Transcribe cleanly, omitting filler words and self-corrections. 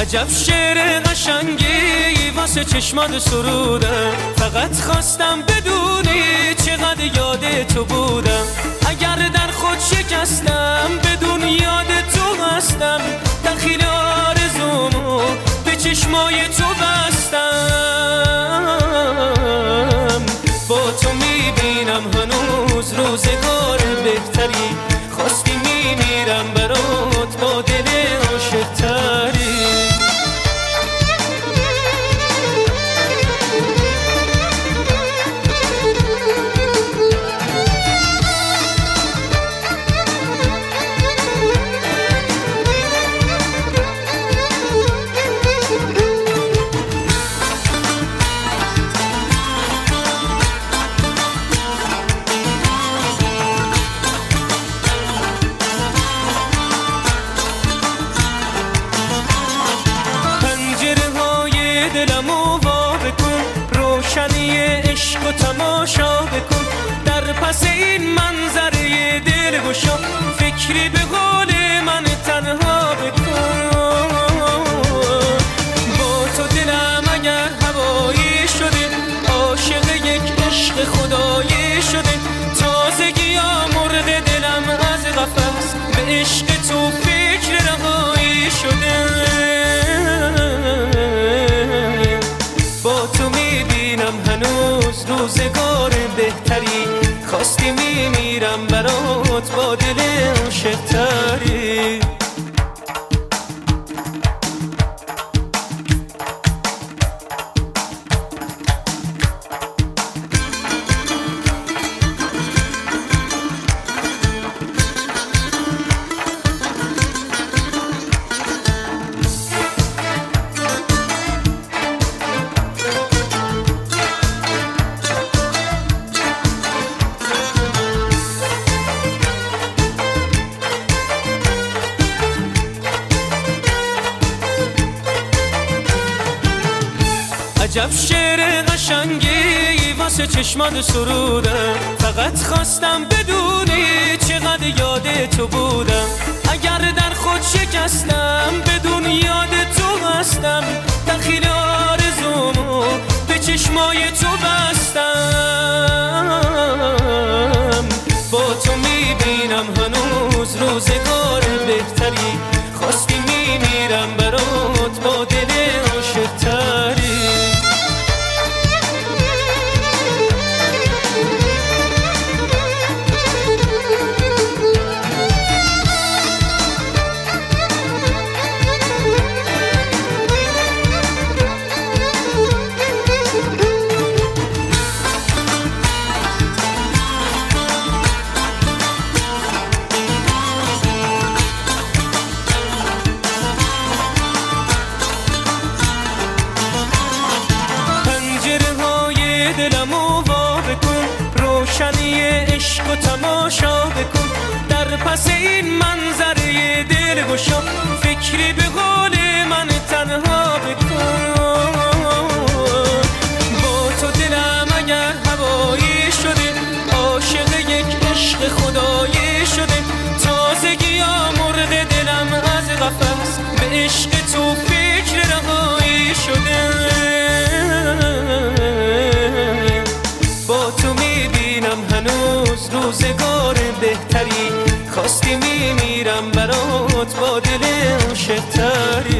عجب شعر قشنگی واسه چشمات سرودم، فقط خواستم بدونی چقدر یاد تو بودم. اگر در خود شکستم بدون یاد تو هستم، دخیل آرزومو به چشمای تو بستم. با تو میبینم هنوز روزگار بهتری، خواستی میمیرم برات با دل عاشق تری. دلمو وا بکن، روشنی عشق و تماشا بکن. در پس این منظره دلگشا فکری به قول من تنها بکن. با تو دلم اگر هوایی شده، عاشق یک عشق خدایی شده. تازگی ها مرغ دلم از قفس، به عشق تو فکر رهایی شده. با تو میبینم هنوز روزگار بهتری، خواستی میمیرم برات با دل عاشق تری. عجب شعر قشنگی واسه چشمات سرودم، فقط خواستم بدونی چقدر یاد تو بودم. اگر در خود شکستم بدون یاد تو هستم، دخیل آرزومو به چشمای تو بستم. با تو میبینم هنوز روزگار بهتری، خواستی میمیرم برات با دل عاشق تری. دلمو وا بکن، روشنی عشق و تماشا بکن. در پس این منظره دلگشا فکری به قول من تنها بکن. با تو دلم اگر هوایی شده، عاشق یک عشق خدایی شده. تازگی ها مرغ دلم از قفس، به عشق تو فکر رهایی شده. با تو میبینم هنوز روزگار بهتری، خواستی میمیرم برات با دل عاشق تری.